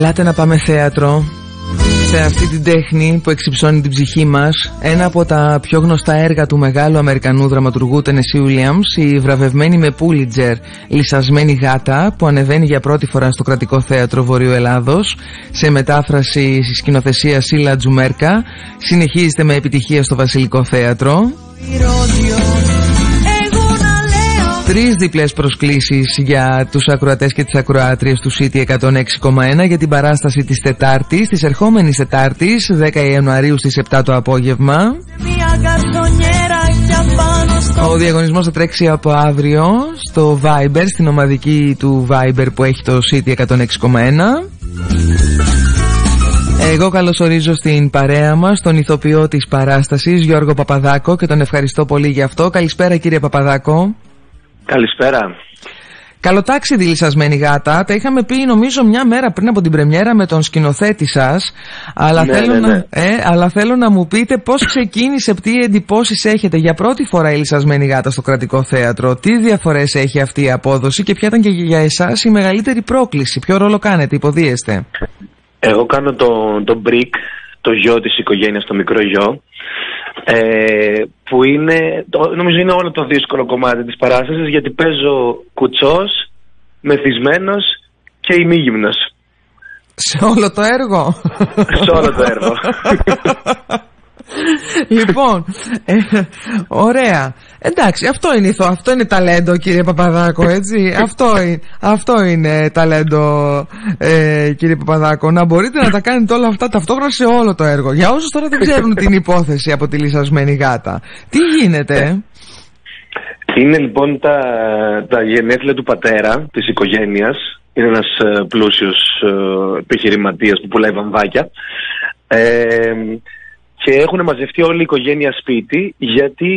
Ελάτε να πάμε θέατρο. Σε αυτή την τέχνη που εξυψώνει την ψυχή μας, ένα από τα πιο γνωστά έργα του μεγάλου Αμερικανού δραματουργού Τενεσί Ουίλιαμς, η βραβευμένη με Πούλιτζερ Λυσασμένη γάτα, που ανεβαίνει για πρώτη φορά στο Κρατικό Θέατρο Βορείου Ελλάδος, σε μετάφραση στη σκηνοθεσία Σίλα Τζουμέρκα, συνεχίζεται με επιτυχία στο Βασιλικό Θέατρο. 3 διπλές προσκλήσεις για τους ακροατές και τις ακροάτριες του City 106,1 για την παράσταση της Τετάρτης, της ερχόμενης Τετάρτης, 10 Ιανουαρίου στις 7 το απόγευμα. Ο διαγωνισμός θα τρέξει από αύριο στο Viber, στην ομαδική του Viber που έχει το City 106,1. Εγώ καλωσορίζω στην παρέα μας τον ηθοποιό της παράστασης, Γιώργο Παπαδάκο, και τον ευχαριστώ πολύ για αυτό. Καλησπέρα, κύριε Παπαδάκο. Καλησπέρα. Καλοτάξιδη Λυσασμένη γάτα. Τα είχαμε πει νομίζω μια μέρα πριν από την πρεμιέρα με τον σκηνοθέτη σας. Αλλά, αλλά θέλω να μου πείτε πώς ξεκίνησε, τι εντυπώσεις έχετε για πρώτη φορά η Λυσασμένη γάτα στο Κρατικό Θέατρο. Τι διαφορές έχει αυτή η απόδοση και ποια ήταν και για εσάς η μεγαλύτερη πρόκληση. Ποιο ρόλο κάνετε, υποδίεστε? Εγώ κάνω το Brick, το γιο της οικογένειας, το μικρό γιο. Που είναι, νομίζω είναι όλο το δύσκολο κομμάτι της παράστασης, γιατί παίζω κουτσός, μεθυσμένος και ημίγυμνος. Σε όλο το έργο? Σε όλο το έργο. Λοιπόν, ωραία. Εντάξει, αυτό είναι ταλέντο, κύριε Παπαδάκο, έτσι. Αυτό είναι ταλέντο, κύριε Παπαδάκο. Να μπορείτε να τα κάνετε όλα αυτά ταυτόχρονα σε όλο το έργο. Για όσους τώρα δεν ξέρουν την υπόθεση από τη Λυσασμένη γάτα, τι γίνεται? Είναι λοιπόν τα γενέθλια του πατέρα της οικογένειας. Είναι ένας πλούσιος επιχειρηματίας που πουλάει βαμβάκια. Και έχουν μαζευτεί όλη η οικογένεια σπίτι, γιατί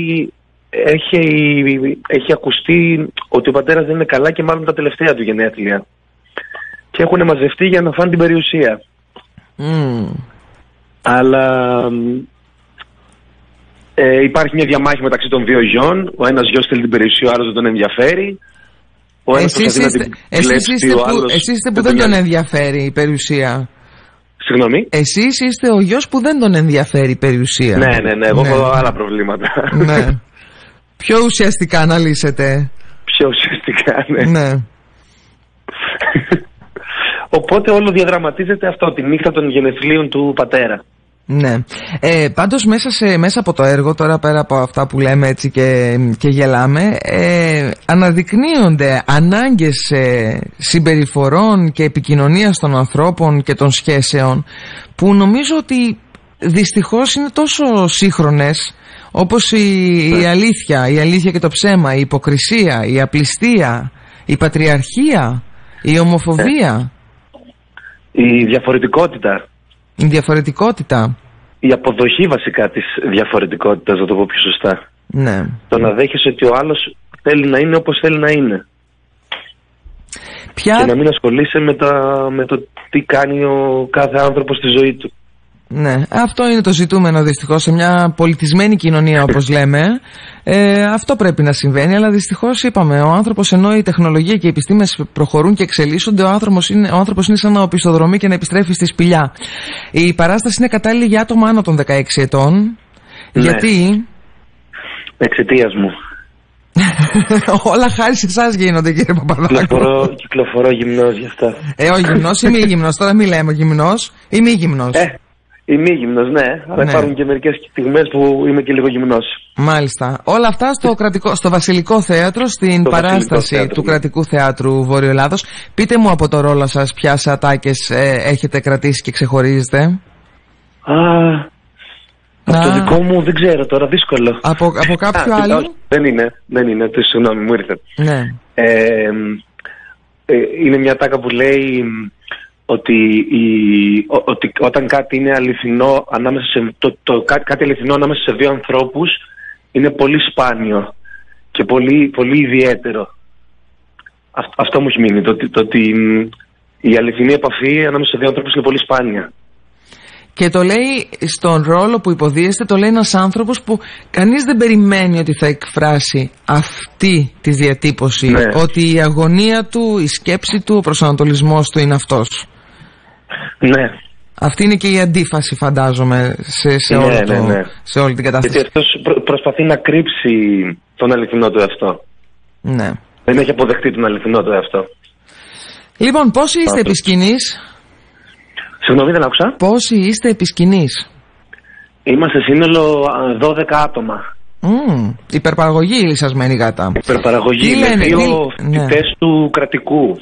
έχει ακουστεί ότι ο πατέρας δεν είναι καλά και μάλλον τα τελευταία του γενέθλια. Και έχουν μαζευτεί για να φάνε την περιουσία. Αλλά υπάρχει μια διαμάχη μεταξύ των δύο γιών. Ο ένας γιος θέλει την περιουσία, ο άλλος δεν τον ενδιαφέρει. Εσείς είστε που δεν τον ενδιαφέρει η περιουσία. Συγγνώμη. Εσείς είστε ο γιος που δεν τον ενδιαφέρει η περιουσία. Ναι, εγώ έχω άλλα προβλήματα. Ναι. Πιο ουσιαστικά να λύσετε. Πιο ουσιαστικά, ναι. Οπότε όλο διαδραματίζεται αυτό, τη νύχτα των γενεθλίων του πατέρα. Ναι. Πάντως μέσα από το έργο, τώρα πέρα από αυτά που λέμε έτσι και γελάμε, αναδεικνύονται ανάγκες συμπεριφορών και επικοινωνίας των ανθρώπων και των σχέσεων, που νομίζω ότι δυστυχώς είναι τόσο σύγχρονες, όπως η αλήθεια και το ψέμα, η υποκρισία, η απληστία, η πατριαρχία, η ομοφοβία, η διαφορετικότητα. Η διαφορετικότητα. Η αποδοχή βασικά της διαφορετικότητας, να το πω πιο σωστά. Ναι. Το να δέχεσαι ότι ο άλλος θέλει να είναι όπως θέλει να είναι. Και να μην ασχολείσαι με το τι κάνει ο κάθε άνθρωπος στη ζωή του. Ναι, αυτό είναι το ζητούμενο δυστυχώς σε μια πολιτισμένη κοινωνία, όπως λέμε. Αυτό πρέπει να συμβαίνει, αλλά δυστυχώς είπαμε, ο άνθρωπος, ενώ η τεχνολογία και οι επιστήμες προχωρούν και εξελίσσονται, ο άνθρωπος είναι σαν να οπισθοδρομεί και να επιστρέφει στη σπηλιά. Η παράσταση είναι κατάλληλη για άτομα άνω των 16 ετών. Ναι. Γιατί? Εξαιτίας μου. Όλα χάρη σε εσάς γίνονται, κύριε Παπαδάκο. Κυκλοφορώ γυμνός γι' αυτά. Ο γυμνός ή μη γυμνός? Τώρα μη λέμε γυμνός ή μη γυμνός. Ημίγυμνος, ναι, αλλά υπάρχουν και μερικές στιγμές που είμαι και λίγο γυμνός. Μάλιστα. Όλα αυτά στο Βασιλικό Θέατρο, στην παράσταση του Κρατικού Θεάτρου Βόρειο Ελλάδος. Πείτε μου από το ρόλο σας ποιες ατάκες έχετε κρατήσει και ξεχωρίζετε. Από το δικό μου δεν ξέρω τώρα, δύσκολο. Από κάποιο άλλο? Δεν είναι, συγγνώμη, μου ήρθε. Ναι. Είναι μια τάκα που λέει ότι όταν κάτι είναι αληθινό κάτι αληθινό ανάμεσα σε δύο ανθρώπους είναι πολύ σπάνιο και πολύ, πολύ ιδιαίτερο. Αυτό μου έχει μείνει, το ότι η αληθινή επαφή ανάμεσα σε δύο ανθρώπους είναι πολύ σπάνια. Και το λέει στον ρόλο που υποδίεστε, το λέει ένας άνθρωπος που κανείς δεν περιμένει ότι θα εκφράσει αυτή τη διατύπωση, ναι. Ότι η αγωνία του, η σκέψη του, ο προσανατολισμός του είναι αυτός. Ναι. Αυτή είναι και η αντίφαση, φαντάζομαι, σε όλη την κατάσταση. Γιατί αυτός προσπαθεί να κρύψει τον αληθινό του εαυτό. Ναι. Δεν έχει αποδεχτεί τον αληθινό του εαυτό. Λοιπόν, πόσοι είστε επί σκηνής? Συγγνώμη, δεν άκουσα. Πόσοι είστε επί σκηνής? Είμαστε σύνολο 12 άτομα. Υπερπαραγωγή η Λυσασμένη Γάτα. Υπερπαραγωγή με δύο φοιτητές του κρατικού.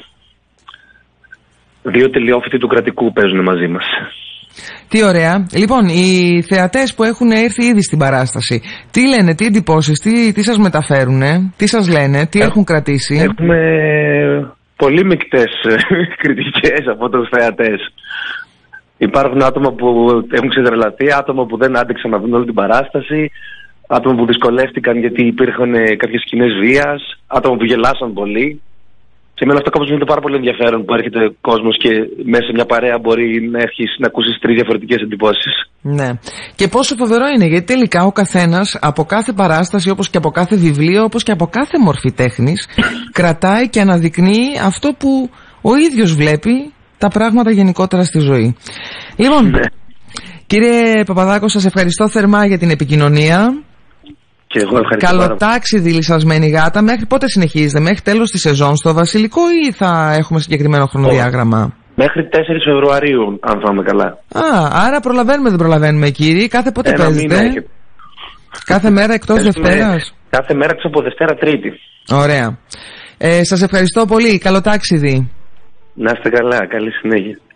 2 τελειόφοιτοι του κρατικού παίζουν μαζί μας. Τι ωραία. Λοιπόν, οι θεατές που έχουν έρθει ήδη στην παράσταση, τι λένε, τι εντυπώσεις, τι σας μεταφέρουνε, τι σας λένε, τι έχουν κρατήσει? Έχουμε πολύ μικτές κριτικές από τους θεατές. Υπάρχουν άτομα που έχουν ξετρελαθεί, άτομα που δεν άντεξαν να δουν όλη την παράσταση, άτομα που δυσκολεύτηκαν γιατί υπήρχαν κάποιες σκηνές βίας, άτομα που γελάσαν πολύ. Σε μένα αυτό κάπως γίνεται πάρα πολύ ενδιαφέρον που έρχεται κόσμος και μέσα σε μια παρέα μπορεί να έρχεις να ακούσεις 3 διαφορετικές εντυπώσεις. Ναι. Και πόσο φοβερό είναι, γιατί τελικά ο καθένας από κάθε παράσταση, όπως και από κάθε βιβλίο, όπως και από κάθε μορφή τέχνης, κρατάει και αναδεικνύει αυτό που ο ίδιος βλέπει, τα πράγματα γενικότερα στη ζωή. Λοιπόν, ναι. Κύριε Παπαδάκο, σας ευχαριστώ θερμά για την επικοινωνία. Και εγώ ευχαριστώ. Καλό τάξιδι, Λυσασμένη Γάτα. Μέχρι πότε συνεχίζετε, μέχρι τέλος της σεζόν στο Βασιλικό ή θα έχουμε συγκεκριμένο χρονοδιάγραμμα? Μέχρι 4 Φεβρουαρίου, αν πάμε καλά. Άρα προλαβαίνουμε, δεν προλαβαίνουμε, κύριοι? Κάθε πότε παίζετε? Κάθε μέρα εκτός Δευτέρας? Κάθε μέρα εκτός από Δευτέρα Τρίτη. Ωραία. Σας ευχαριστώ πολύ. Καλό τάξιδι. Να είστε καλά. Καλή συνέχεια.